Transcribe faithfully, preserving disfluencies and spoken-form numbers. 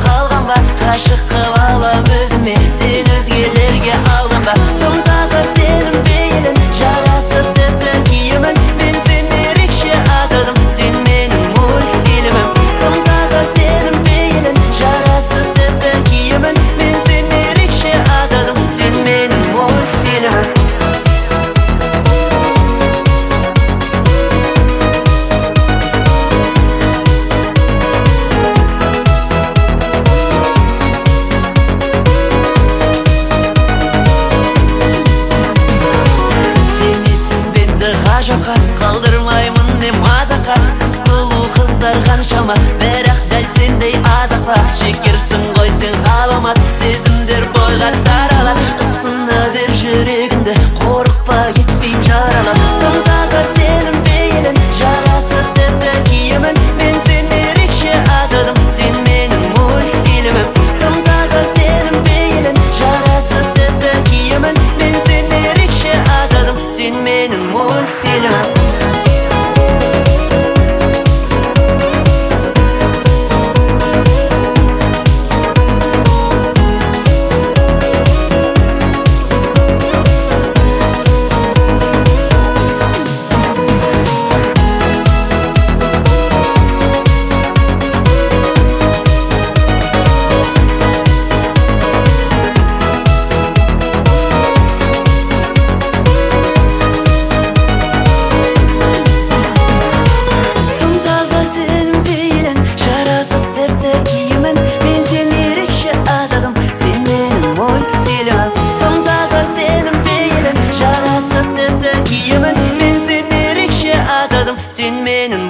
қалғанба, ғашық қып алам өзіме, сен өзгелерге алданба. Тым таза сенің бейілің, жарасып тіпті киімің, мен сені ерекше атадым, сен менің мультфильмім. Тым таза сенің бейілің, жарасып тіпті киімің, мен сені ерекше атадым, сен менің мультфильмім. Ғажапқа қалдырмаймын не мазаққа, сұп-сұлу қыздар қаншама, бірақ дәл сендей азақ па. Шекерсің ғой сен ғаламат, сезімдер бойға таралар, ысына бер жүрегіңді, қорықпа кетпейм жаралап. Тым таза сенің бейілің, жарасып тіпті киімің, мен сені ерекше атадым, сен менің мультфильмім. Тым таза сенің бейілің, жарасып тіпті киімің, мен сені ерекше атадым, сен менің мультфильмім. Sen menin